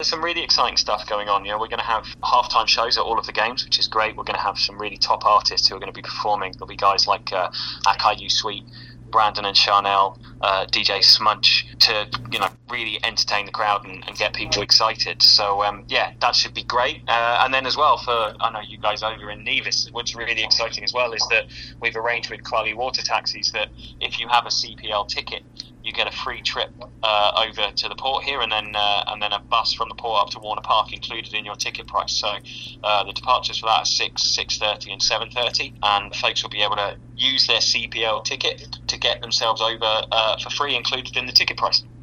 There's some really exciting stuff going on. We're going to have halftime shows at all of the games, which is great. We're going to have some really top artists who are going to be performing. There'll be guys like Akayu Sweet, Brandon and Charnel, DJ Smudge, to really entertain the crowd and get people excited. So that should be great. And then as well, I know you guys over in Nevis, what's really exciting as well is that we've arranged with Quali Water Taxis that if you have a CPL ticket, you get a free trip over to the port here, and then a bus from the port up to Warner Park included in your ticket price. So the departures for that are 6:30 and 7:30, and folks will be able to use their CPL ticket to get themselves over for free, included in the ticket price.